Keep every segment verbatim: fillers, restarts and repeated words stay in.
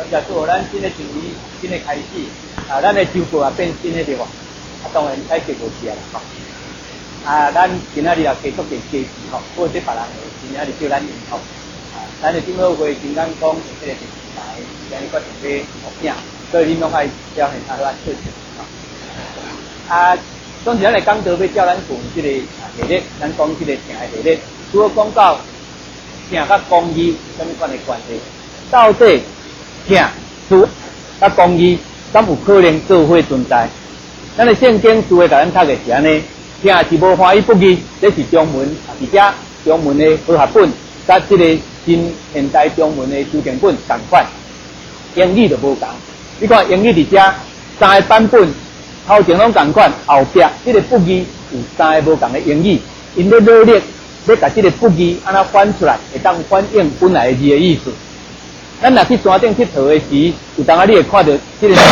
假做咱新的一年新的开始，啊，咱的周报也变新的对无？啊，当然爱结无事啦吼。啊，咱今仔日也继续给支持吼，或者别人的今仔日叫咱用吼。啊，咱的政府会真讲讲这个电视台，今日决定要录影，所以恁拢爱表现下咱特色吼。啊，总是咱来讲到要叫咱讲这个系列，咱讲这个听的系列，除了讲到听甲公益什么款的关系，到底听除甲公益，敢有可能做伙存在？咱的圣经除了甲咱读的是安尼。听是无欢喜不义，这是中文，而且中文的和合本，甲这个新现代中文的修订本同款，英语就无同。你看英语伫遮三个版本，头前拢同款，后壁这个不义有三个无同的英语，因咧努力要甲这个不义安怎翻出来，会当反映本来的字的意思。咱若去山顶佚佗的时，有当啊你会看到这个。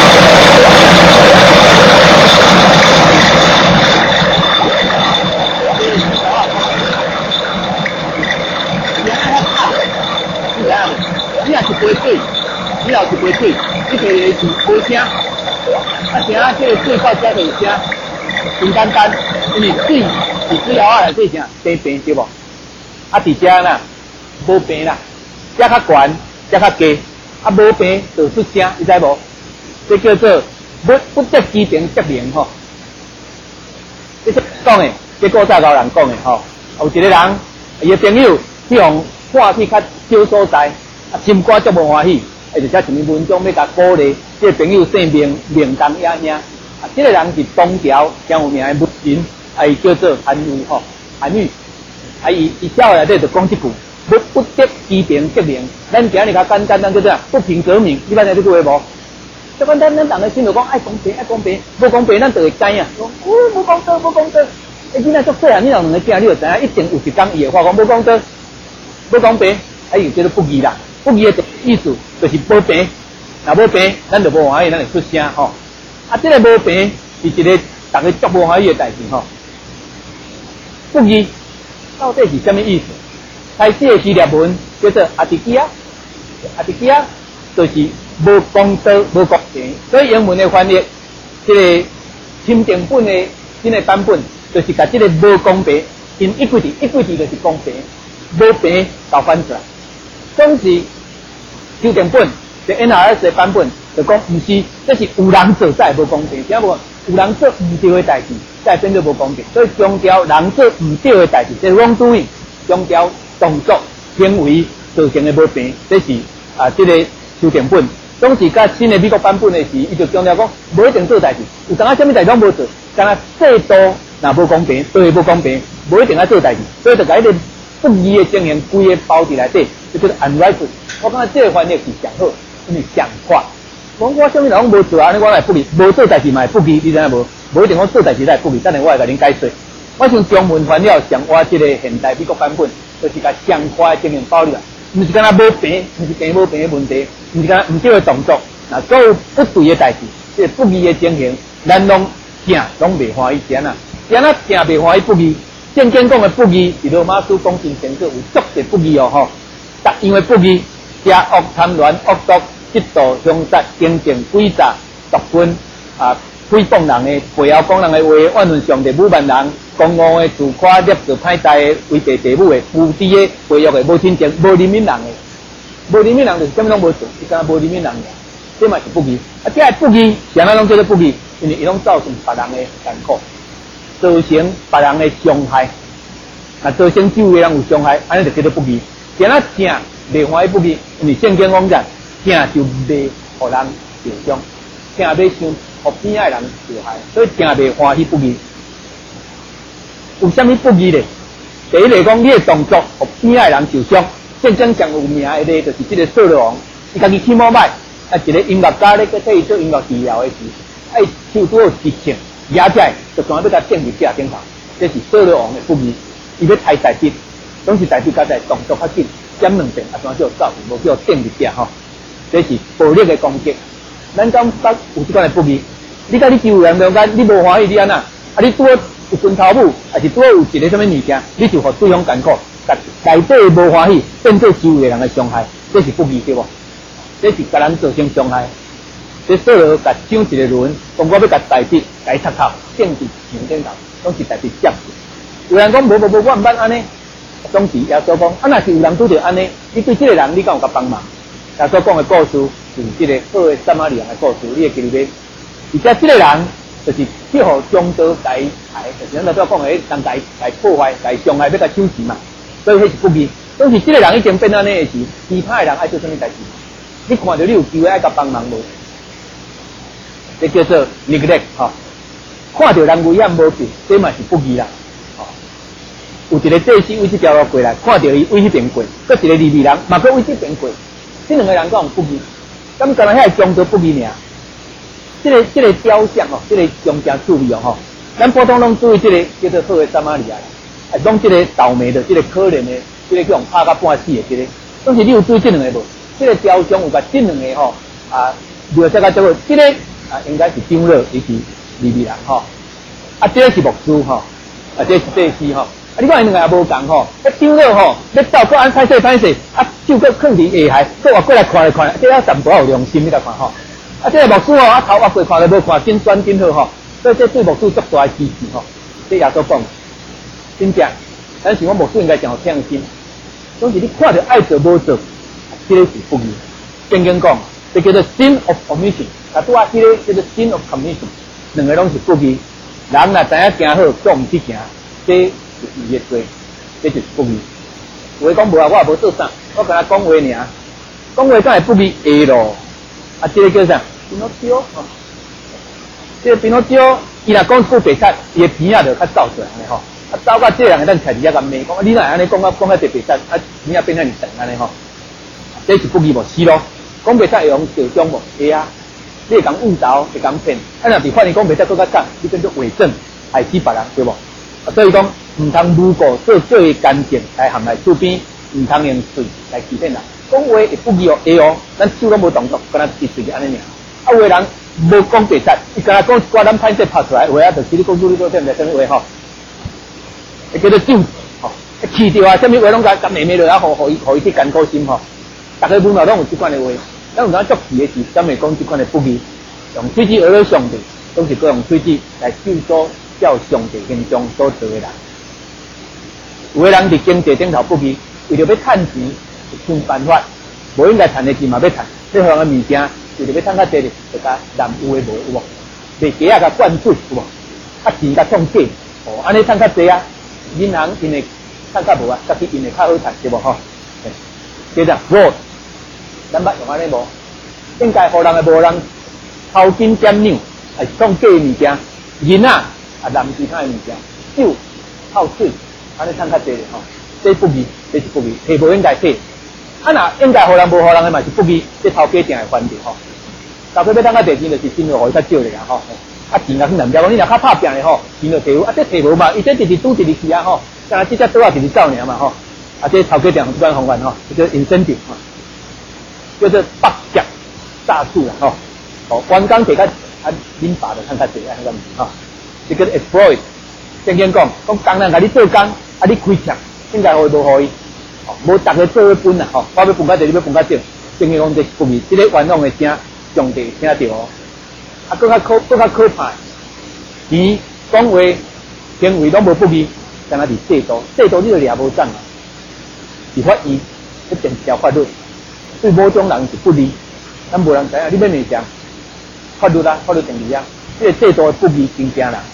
你若是杯水，你若是杯水，你摕个是无声，啊声啊，这个水到遮就有声，真简单，因为水是水喉啊来做啥？生病对无？啊伫遮啦，无病啦，遮较悬，遮较低，啊无病就出声，你知无？这叫做不不得机平则灵吼。这是讲的，这古早老人讲的吼。有一个人，伊个朋友去用看去较少所在。啊，心肝足无欢喜，而且写一篇文章要甲鼓励，这个朋友姓名名当爷爷。啊，这个人是东条真有名的文人，啊，伊叫做韩愈吼，韩愈。啊，伊伊写内底就讲一句：不不得机平则灵。咱今日较简单，咱叫做不平则鸣。你捌听这句话无？即款咱咱逐个心就讲爱公平，爱公平，无公平咱就会知影。讲哦，无公道，无公道。诶，囡仔足细汉，你若两个囝，你就知影，一定有一天伊会发讲无公道，无公平，啊，伊就叫做不义啦。不义的意思就是无病，若无病，咱就无欢喜，咱就出声吼。啊，这个无病是一个大家足无欢喜的代志吼。不义到底是什么意思？开始的序列文叫做阿迪基亚，阿迪基亚就是无公道、无公平，所以英文的翻译，这个新订本的新的版本就是把这个无公平，inequity，equity就是公平，无平搞翻出来。总是修订本，即 N R S 的版本就讲，毋是，这是有人做才会无公平，听无？有人做毋对的代志，才变做无公平。所以强调人做毋对的代志，即 wrongdoing，强调动作行为造成的无平，这是啊，这个修订本。总是甲新的美国版本的时，伊就强调讲，无一定做代志，有当啊什么代志拢无做，干啊制度若无公平，对无公平，无一定爱做代志，所以就甲迄个不义的情形规个包伫内底。就叫做 unrighteous， 我感觉这个翻译是上好，因为上快。讲我什么人无做，安尼我来不义，无做代志嘛会不义，你知影无？无一定我做代志才会不义，等下我会甲恁解说。我想中文翻了上我这个现代美国版本，就是甲上快的情形包入来，毋是干那无病，毋是病无病的问题，毋是干那毋对的动作，那所有不对的代志，这个不义的情形，咱拢听拢袂欢喜听啊，听啊听袂欢喜不义。圣经讲的不义，是罗马书讲真清楚，有足侪不义哦吼。逐样的不义，邪恶、贪婪、恶毒、嫉妒、凶杀、经正、诡诈、毒分啊，诽谤人的、背后讲人的话，怨恨上帝、侮慢人、公误的、自夸、捏造歹代的、违背父母的、无知的、背约的、无亲情、无怜悯人的，无怜悯人就是啥物拢无做，伊干无怜悯人的，这嘛是不义。啊，这个不义，啥物拢叫做不义，因为伊拢造成别人的艰苦，造成别人的伤害，啊，造成周围人有伤害，安尼就叫做不义。听啊听，袂欢喜不义，因为圣经讲者，听就袂互人受伤，听要伤互边仔人受害，所以听袂欢喜不义。有啥物不义咧？第一个讲，你的动作互边仔人受伤。圣经上有名的咧，就是这个扫罗王，伊家己起毛歹，啊一个音乐家咧，佮替伊做音乐治疗的时，爱手拄好激情，野仔就全要甲钉伫壁顶头，这是扫罗王的不义，伊要抬大笔。总是代表家在动作较紧，点两遍啊，全叫走，无叫顶入壁吼。这是暴力的攻击。咱讲捌有即款的不义，你甲你周围人中间，你无欢喜你安那，啊你拄好有孙头母，还是拄好有一个什么物件，你就互对方艰苦，甲内底无欢喜变做周围人的伤害，这是不义对无？ 这是甲人造成伤害。这所有甲抢一个轮，讲我要甲代笔、甲伊插头、顶伫墙顶头，拢是代笔接。有人讲无无无，我毋捌安尼。总之耶稣讲，啊，若是有人拄着安尼，你对这个人你敢有甲帮忙？耶稣讲的故事就是这个好的撒玛利亚的故事，你会记得袂？而且这个人就是去互中道甲伊害，就是咱头先讲的，人甲伊甲伊破坏、甲伊伤害，要甲抢钱嘛。所以迄是不义。总是这个人已经变安尼的时，其他的人爱做什么代志？你看到你有机会爱甲帮忙无？这叫做 neglect 吼。看到人危险无救，这嘛是不义啦。有一个祭司为这条路过来，看到伊为迄边过，搁一个利未人嘛搁为这边过，这两个人讲不义，咁干那遐宗教不义尔？这个这个雕像哦，这个上正注意哦吼，咱普通拢注意这个叫做好的撒玛利亚啦，啊，讲这个倒霉的，这个可怜的，这个叫人拍到半死的，这个，但是你有注意这两个无？这个雕像有甲这两个吼啊，描写甲这个，这个啊应该是长老，伊是利未人吼，啊，这个是牧师吼，啊，这个是祭司吼。啊！你看因两个也无共吼，一丢了吼，要走过安歹势歹势，啊，手搁放伫下海，搁活过来看来看，这个淡薄有良心，你来看吼。啊，这个牧师吼，啊头活过看都无看，真酸真好吼，所以这对牧师足大的支持吼。这耶稣讲，真正，咱想讲牧师应该真有听心，总是你看到爱做无做，这个是不义。圣经讲，这叫做 sin of omission， 啊，拄啊，这个叫做 sin of commission， 两个拢是不义。人若知影行好，做唔去行，这。就是业罪，这就是不义。有诶讲无啊，我也无做啥，我跟他讲话尔，讲话敢会不义下咯。啊，这个叫啥？比诺丘哦，这个比诺丘，伊若讲句白贼，伊诶鼻仔就较走出来安尼吼。啊，走到这个人咱徛伫遐甲骂，讲你若安尼讲啊，讲啊，特白贼，啊，鼻仔变遐尼长安尼吼。这是不义无是咯。讲白贼会用小中无？会啊，你会讲误导，会讲骗。啊，若是发现讲白贼更较惨，你变做伪证，害死别人，对无？啊，所以讲。唔通诬告做最干净来含来厝边，唔通用嘴来欺骗人。讲话会不义哦，会哦，咱手拢无动作，敢若一嘴安尼尔。啊，有个人无讲白贼，伊敢若讲一寡咱歹势拍出来话啊，就是你讲你讲对毋对？啥物话吼？会叫做酒吼，气着啊，啥物话拢甲甲骂骂落啊，互互伊互伊去艰苦心吼。逐个本来拢有即款的话，咱有当足气的时，咱会讲即款的不义，用嘴子讹了上帝，都是各用嘴子来救助照上帝形象所做的人。有个人伫经济顶头不义，为着要趁钱，想办法，无应该趁的钱嘛要趁，你互人的物件，为着要趁较济哩，就甲染污的无有无？卖鸡啊甲灌水有无？啊钱甲创假，哦，安尼趁较济啊，银行因会趁较无啊，家己因会较好趁，对无吼？接着 fraud， 咱捌用安尼无？应该互人的无人偷金占两，还是创假的物件，银啊啊染其他的物件，酒泡水。安尼趁较济咧吼，这不义，这是不义，摕无应该摕。啊若应该互人无互人的嘛是不义，这头家定会犯着吼。头家要当较侪钱，就是钱就互伊较少咧啊吼。啊钱啊去难标讲，你若较拍拼咧吼，钱就摕有，啊这摕无嘛，伊这直直拄直直去啊吼，像即只倒啊直直走尔嘛吼。啊这头家定有即款方法吼，叫做 incentive 吼，叫做绑架诈术啦吼。哦，员工摕较啊民法就趁较济啊，迄个物事吼，这叫 exploit。圣经讲，讲工人甲你做工。啊！你开枪，应该互伊无互伊，哦，无逐个做伙分啦，吼，我要分较济，你要分较少，圣经讲这是不义，这个冤枉的声，上帝听着哦。啊，更较可，更较可怕，伊讲话行为拢无不义，敢若是制度，制度你就掠无赞啊，是法院一定条法律，对某种人是不利，咱无人知影，你要内向，法律啦，法律定义啊，这个制度的不义真正啦。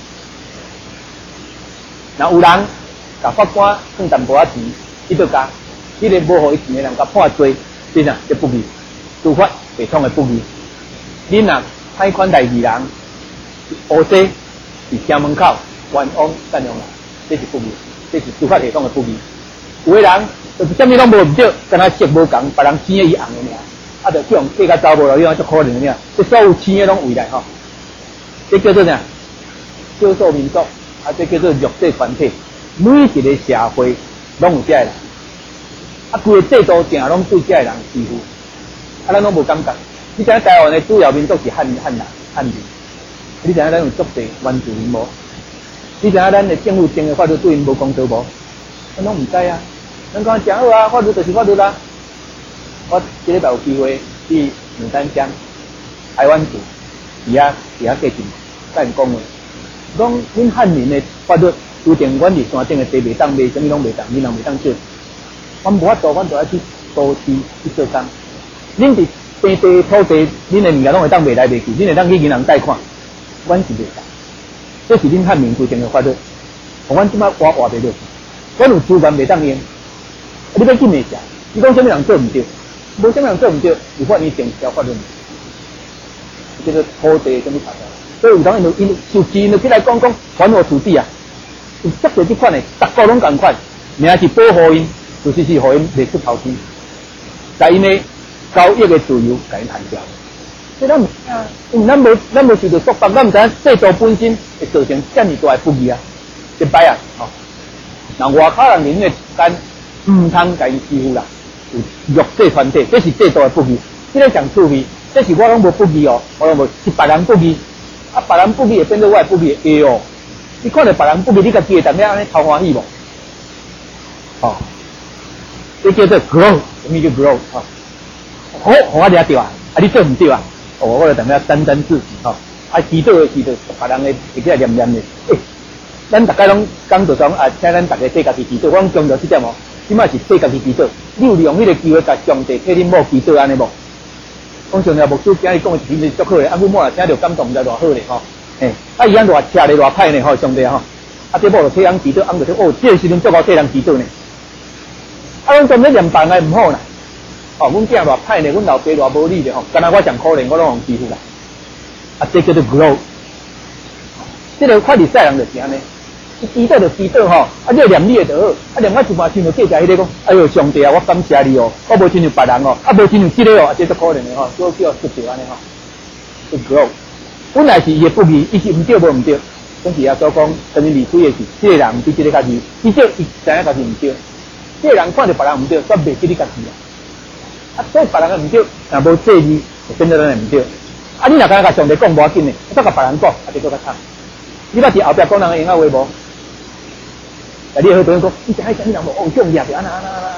若有人。甲法官算淡薄仔钱，伊就甲迄个无互伊钱的人甲判罪，真啊，这不义，司法系统的不义。你若歹款待义人，乌西伫城门口冤枉善良人，这是不义，这是司法系统的不义。有个人就是啥物拢无毋对，敢若色无共，别人生的伊红的尔，啊，就叫人嫁甲走无路，你看足可怜的尔。这所有生的拢围来吼，这叫做啥？少数民族，啊，这叫做弱势团体。每一个社会拢有这个人，啊，规个制度定拢对这个人欺负，啊，咱拢无感觉。你知影台湾的主要民族是汉汉人、汉人，你知影咱有足侪原住民无？你知影咱的政府定的法律对因无公道无？咱拢毋知啊。咱讲诚好啊，法律就是法律啦。我这礼拜有机会去牡丹江、台湾府，伫遐伫遐过境，甲因讲话，讲恁汉民的法律规定，阮伫山顶的地袂当卖，啥物拢袂当，你人袂当做。阮无法度，阮就爱去都市去做工。恁伫平地土地，恁的物件拢会当卖来卖去，恁会当去银行贷款，阮是袂当。这是恁汉民规定的法律，互阮即摆活活袂落去。阮有资源袂当用，你要紧的食，你讲啥物人做毋对，无啥物人做毋对，有法院定条法律。叫做土地什么法条，所以有当因因受钱就起来讲讲还我土地啊，有足多即款的，逐个拢共款，名是保护因，其实是互因袂出头天，甲因的交易的自由甲因限掉。所以咱啊，因为咱无咱无受到束缚，咱毋知影制度本身会造成遮尔大的不义啊，一摆啊，吼、哦，那外口人宁愿干毋通甲因欺负啦，有弱势团体，这是制度的不义，这个上趣味。这是我拢无不义哦，我拢无是别人不义，啊别人不义会变做我的不义会哦。你看到别人不义，你家己会当了安尼超欢喜无？哦，这叫做 grow， 什么叫 grow 啊？好，互我掠着啊，啊你做唔对啊？哦，我就当了沾沾自喜吼，啊祈祷的祈祷，别人的会起来念念的。诶，咱大家拢讲就讲啊，请咱大家替家己祈祷，我讲强调这点哦，即摆是替家己祈祷，你有利用迄个机会，甲上帝替恁某祈祷安尼无？讲上了牧师今日讲的其实足好咧，啊，阮某也听着感动，毋知偌好咧吼。嘿，啊，伊安偌车咧，偌歹咧吼，上帝吼。啊，这某就替人祈祷，啊，就说哦，这个时阵足够替人祈祷呢。啊，阮今日念房的毋好啦。哦，阮囝偌歹咧，阮老爸偌无理咧吼，干那我上可怜，我拢互欺负啦。啊，这叫做 grow。这个看历史人就是安尼，祈祷就祈祷吼，啊，你念你的就好，啊，念我一半听着计较迄个讲，哎呦，上帝啊，我感谢你哦，我无亲像别人哦，啊，无亲像这个哦，啊，这足可怜的吼，所以叫出着安尼吼，是 grow。本来是伊的不义，伊是毋对无毋对，总是啊所讲，什么理亏的是，这个人比这个家己，伊这伊知影家己毋对，这个人看着别人毋对，煞袂记你家己啊，啊，所以别人的毋对，若无这字，就变做咱的毋对。啊，你若敢甲上帝讲无要紧的，再甲别人讲，啊，就搁较惨。你捌伫后壁讲人的闲话无？啊，你好多人讲，你知影啥物人无？哦，中业就安那安那安那安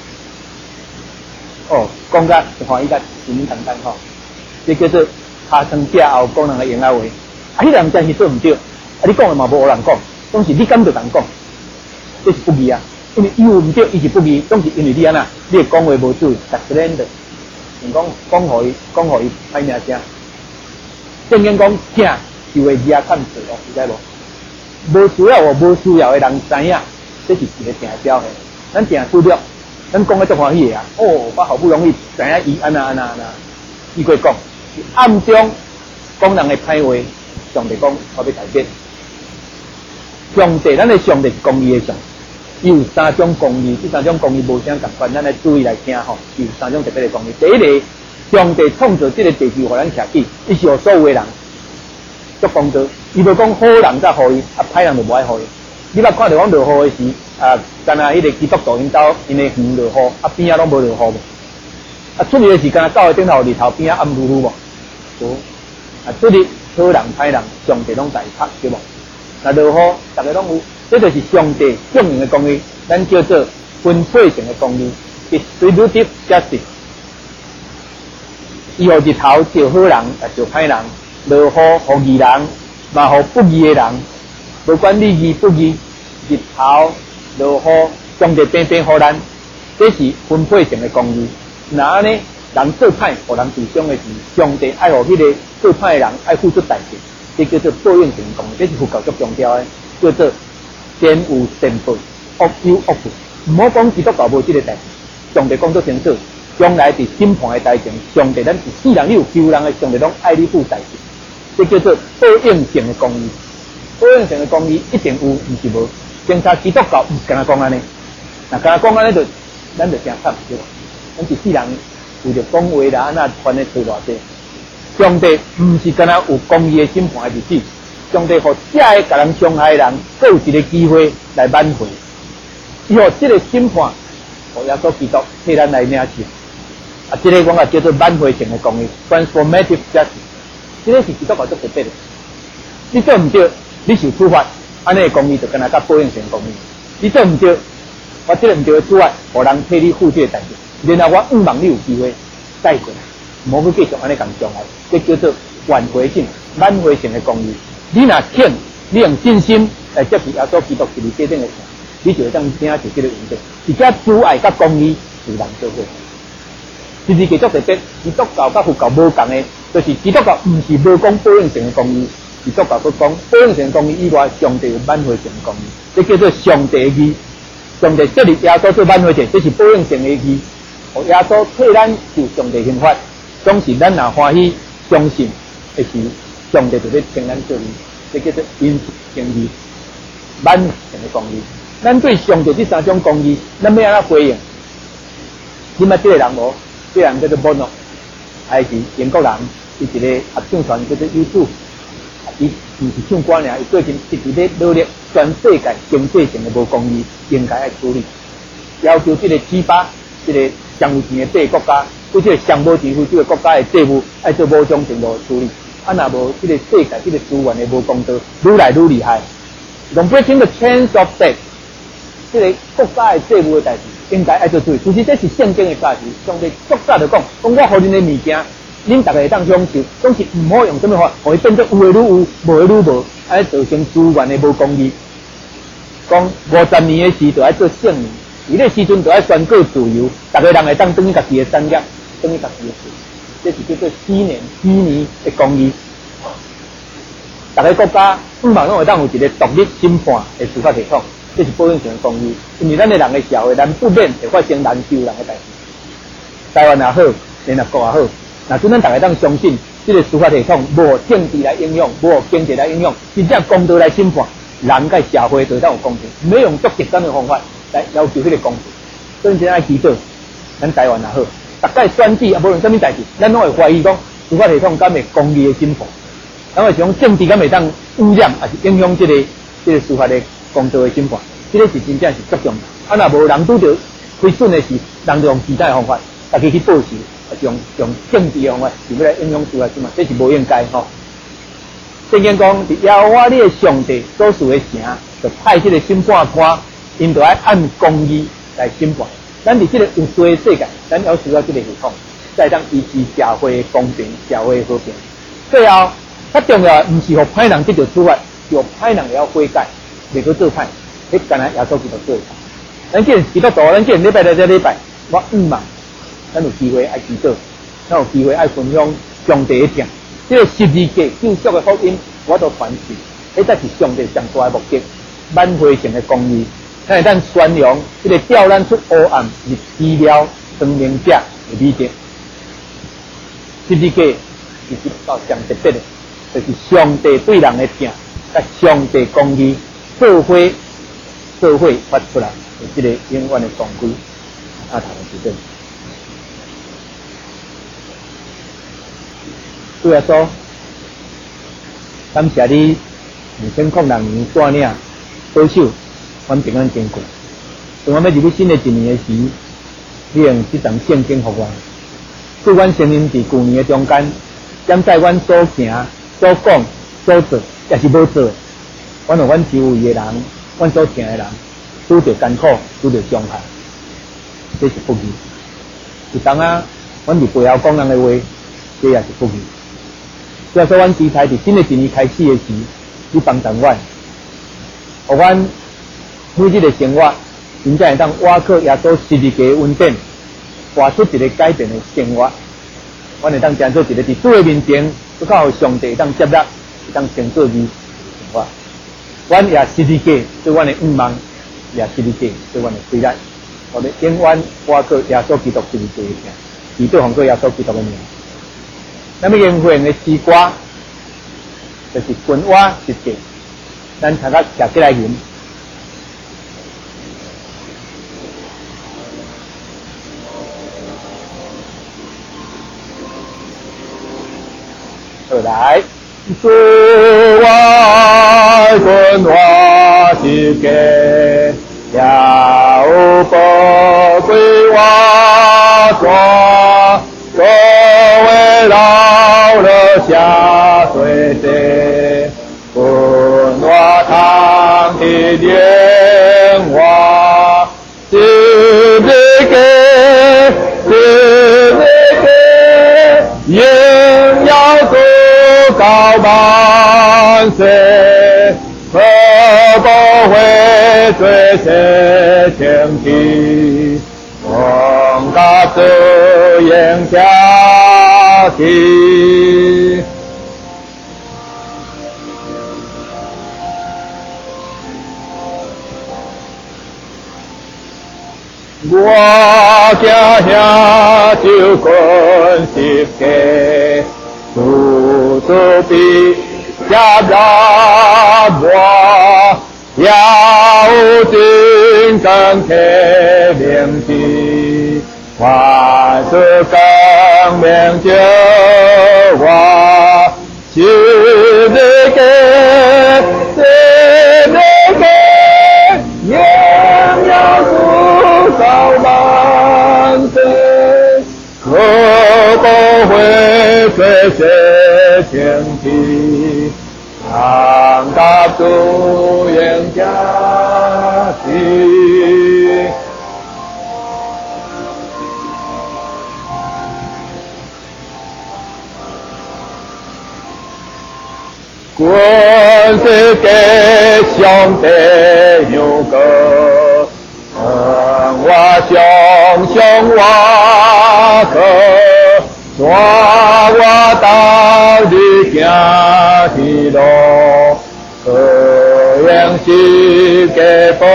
那吼。哦，讲甲就欢喜甲简简单单吼，这叫做下床架后讲人的闲话。啊，迄人真是做毋对，啊，你讲的嘛无人讲，总是你敢就人讲，这是不义啊。因为伊有毋对，伊是不义，总是因为你安那，你的讲话无注意，特别的，唔讲讲互伊，讲互伊歹名声。正经讲听。就会耳看嘴哦，知道无？无需要哦，无需要的人知影，这是一个定标的。咱定输了，咱讲个足欢喜的啊！哦，我好不容易知影伊安那安那安那，伊过讲，暗中讲人的歹话，上帝讲我要改变。上帝，咱的上帝是公义的上，伊有三种公义，这三种公义无啥共款，咱来注意来听吼。有三种特别的公义。第一个，上帝创造这个地球，互咱徛起，伊是互所有的人。做功德，伊无讲好人才互伊，啊歹人就无爱互伊。你捌看到讲落雨的时，啊，干那迄个基督徒因兜因的园落雨，啊边仔拢无落雨无。啊出日的时间，到的顶头日头边仔暗噜噜无。无。啊出日好人歹人，上帝拢在拍对无？那落雨，大家拢有，这就是上帝供应的公义，咱叫做分配性的公义 ，distributive justice。伊互日头照好人，啊照歹人。落雨互义人，嘛互不义的人，无管你义不义，日头落雨，上帝偏偏互咱，这是分配性的公义。那安尼，人做歹，互人受伤的是上帝爱互迄个做歹的人爱付出代价，这叫做报应性公义，这是佛教最强调的，叫做善有善报，恶有恶报。唔好讲基督教无这个代志，上帝讲得清楚，将来伫审判的台前，上帝咱是世人你有救人的，上帝拢爱你付代价。这叫做报应性的公义，报应性的公义一定有，毋是无。警察基督教毋是干那讲安尼，那干那讲安尼就，咱就真惨对吧？咱一世人为着讲话啦，安那传咧吹偌济。上帝毋是干那有公义的审判的日子，上帝互遮个甲人伤害的人，阁有一个机会来挽回。伊互这个审判，互耶稣基督替咱来领受。啊，这个我也叫做挽回性的公义 ，transformative justice。这个是基督教最特别的，你做唔对，你受处罚，安尼的公义就跟他甲报应性公义。你做唔对，我这个唔对的处罚，互人替你付这个代价，然后我希望你有机会再过来。 唔好去继续安尼咁障碍，这叫做挽回性、挽回性的公义。你若肯，你用信心来接受耶稣基督是你决定的，你就会当领受这个恩典。而且主爱甲公义是人做伙。其实基督特别，基督教甲佛教无共的，就是基督教唔是无讲报应性的公义，基督教佢讲报应性的公义以外，上帝有挽回性的公义，这叫做上帝的义。上帝设立耶稣做挽回者，这是报应性的义。耶稣替咱受上帝刑罚，总是咱若欢喜相信的是上帝就要称咱做义，这叫做因行义、挽回性的公义。咱对上帝这三种公义，咱要安怎回应？你捌这个人无？这个人叫做波诺，还是英国人，伊一个合唱团叫做 U 二，伊唔是唱歌尔，伊最近一直咧努力全世界经济性的无公义，应该爱处理，要求这个七八这个上有钱的八个国家，对这个上无钱非这个国家的债务，爱做某种程度处理。啊，若无这个世界这个资源的无公道，愈来愈厉害。从 breaking the chains of debt， 这个国家的债务的代志。应该爱做对，其实这是圣经的价值。上帝足早就讲，讲我互恁的物件，恁大家会当享受，总是唔好用什么法，互伊变做有的愈有，无的愈无，爱造成资源的无公义。讲五十年的时就爱做圣年，伊个时阵就爱宣告自由，大家人会当等于家己的产业，等于家己的事，这是叫做四年四年的公义。大家国家五万拢会当有一个独立审判的司法系统。这是保险性的公义，因为咱的人的社会，咱不免会发生难救人的代志。台湾也好，联合国也好，那阵咱大家当相信，这个司法系统无政治来影响，无经济来影响，真正公道来审判，人甲社会就当有公平，没用足极端的方法来要求迄个公平。所以现在祈祷，咱台湾也好，大概选举也无论什么代志，咱拢会怀疑讲司法系统敢会公义的审判，咱会想政治敢会当污染，还是影响这个这个司法的。公道的审判，这个是真正是作用。啊，若无人拄着亏损的是，人就用其他的方法，大家去报仇，啊，用用政治的方法，是要来影响司法审判，这是无应该吼。圣经讲，伫耶和华你的上帝所属的城，就派这个审判官，因就爱按公义来审判。咱伫这个有罪的世界，咱要需要这个系统，才当维持社会的公平、社会的和平。最后，较重要唔是互歹人得到处罚，是互歹人也要悔改。袂去做歹，迄干那耶稣基督做。咱既然基督徒，咱既然礼拜六这礼拜，我毋望咱有机会爱祈祷，咱有机会爱分享上帝的疼。这个十字架救赎的福音，我都传承，迄才是上帝上大的目的，挽回性的公义。咱会当宣扬这个调咱出黑暗入奇妙光明者的美德。十字架是基督教上特别的，就是上帝对人的疼，甲上帝公义。社会社会发出来，这个永远的光辉，啊，谈是真。对啊说，感谢你二千零六年带领保守，阮平安健康。当我们要入去新的一年的时，你用这张圣经给我，对阮生命伫旧年的中间，点在阮所行、所讲、所做，也是无做。阮有阮周围的人，阮所疼的人，拄着艰苦，拄着伤害，这是不义。有当啊，阮伫背后讲人的话，这也是不义。所以说，阮期待伫新的一年开始的时，你帮助阮，互阮每日的生活，真正会当挖靠耶稣十字架的恩典，活出一个改变的生活。阮会当建做一个伫主的面前，去靠上帝当接纳，当成做义生活。阮也十字架对阮的愿望，也十字架对阮的期待。我们永远挖靠耶稣基督十字架的名，祈祷奉靠耶稣基督的名。那么宴会的诗歌，就是君瓦十节，咱大家写起来吟。好来。主爱君我是给，要不归我做，作为老了下水的，君我堂的莲花，是不给，是不给。 世，可不会最些前提，望家主言下题。我家下就关系给，处处比加拉我，要紧跟贴连体，万事更明就我，是你给，是你给，也要不少万岁，可不会最些前提，常大主言家题。关系给兄弟有个。我兄兄我可，抓我到你家的路，可样是给不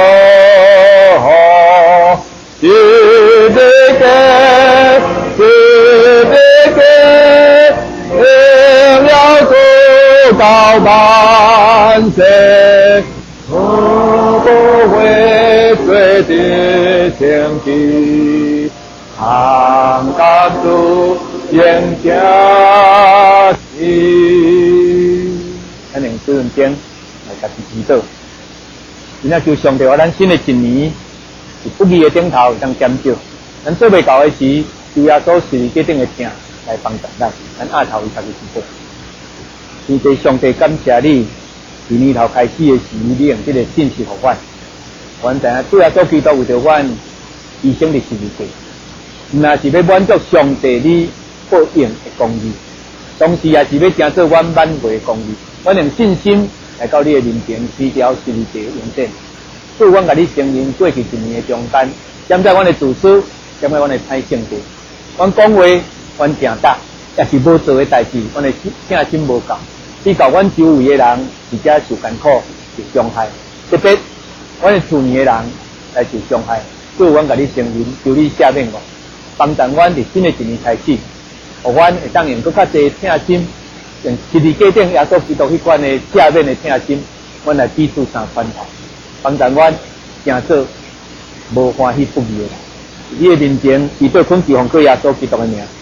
好，是的给，是的给，应要做到万岁。我不会对的前提，常感主言家题。咱用这阵间来家己祈祷，今仔求上帝，我咱新的一年是不义的顶头会当减少，咱做袂到的时，求耶稣是决定的听来帮助咱，咱压头为家己祈祷。天地上帝感谢你。从年头开始的时，你用这个信息给阮，阮知影主耶稣基督为着阮牺牲伫十字架，若是要满足上帝你报应的公义，同时也是要成做阮挽回的公义。阮用信心来到你的面前，祈求十字架完成。主，阮甲你承认过去一年的中间，站在阮的自私，站在阮的歹性格，阮讲话，阮正大，也是无做的代志，阮的正心无够。比较阮周围的人，而且受艰苦、受伤害，特别阮的厝边的人来受伤害，所以阮甲你承认，求你赦免我，帮助阮伫新的一年开始，互阮会当用更较侪疼心，用十字架顶耶稣基督迄款的赦免的疼心，阮来彼此相传达，帮助阮成做无欢喜不义的人。你的面前，祈祷恳求奉靠耶稣基督的名。